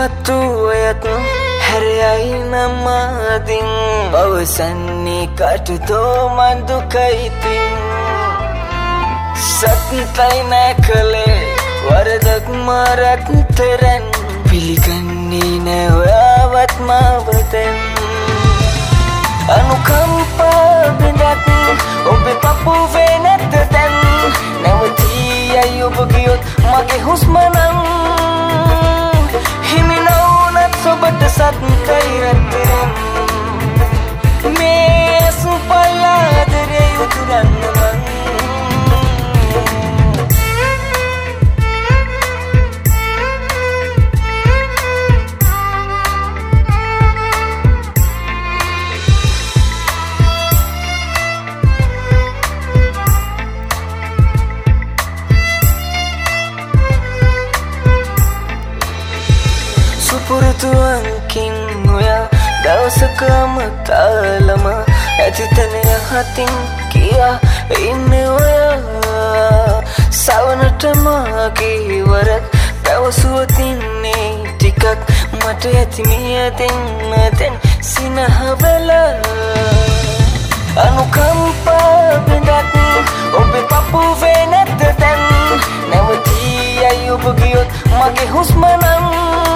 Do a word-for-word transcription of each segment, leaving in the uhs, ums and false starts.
පින්වත්තු ඔයත් හැරයයි නමාදින් අවසන්නේ කටුතෝ මන්දුකයිතින් සත්තයි නැකලේ වරදක් මාරත් තරන් පිළිගන්නේ නෑ ඔයාවත් මාවතෙන් අනුකම්පා බිඳත් ඔබේ පපුවේ නැත දැන් නැවතී අයි ඔබ ගියොත් මගේ හුස්ම නම් හිමි නොවුනත් ඔබට සත්කයි රැතරම් මේ සුපල්ලාදරේ උතුරන්න මං පුරුතුවන්කින් ඔයා දවසකම තාලම ඇතිතනය හතින් කියා ඉන්න ඔයා සවනට මාගේ වරක් පැවසුවතින්නේ ටිකක් මට ඇතිමිය දෙන්නතෙන් සිනහවෙලා අනුකම්පා බිඳත් ඔබේ පපුවේ නැත දැන් නැවතී අයි ඔබ ගියොත් මගේ හුස්ම නම්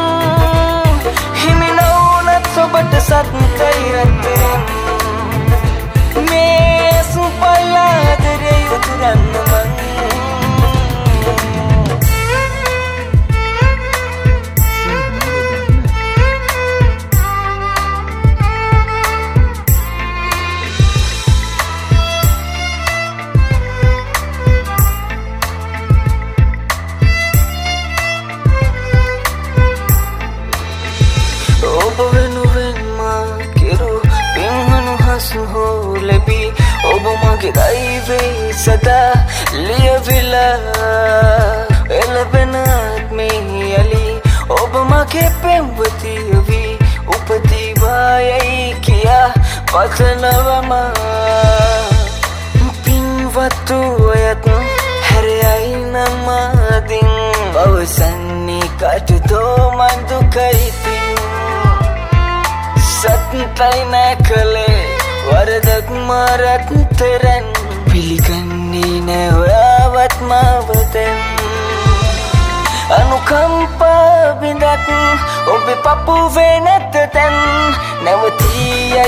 හිමි නොවුනත් ඔබට සත්කයි රැතරම් මේ සුපල්ලාදරේ උතුරන්න මං ඔබ මගේ දෛවේ සදා ලියවිලා එළබෙනත් මේ යලි ඔබ මගේ පෙම්වතිය වී උපදීවායයි කියා පතනවම පින්වත්තු ඔයත් හැරයයි නමාදින් අවසන්නේ කටුතෝ මන්දුකයිතින් සත්තයි නැකලේ වරදක් මාරත් තරන් පිළිගන්නේ නෑ ඔයාවත් මාවතෙන් අනුකම්පා බිඳත් ඔබේ පපුවේ නැත දැන් නැවතී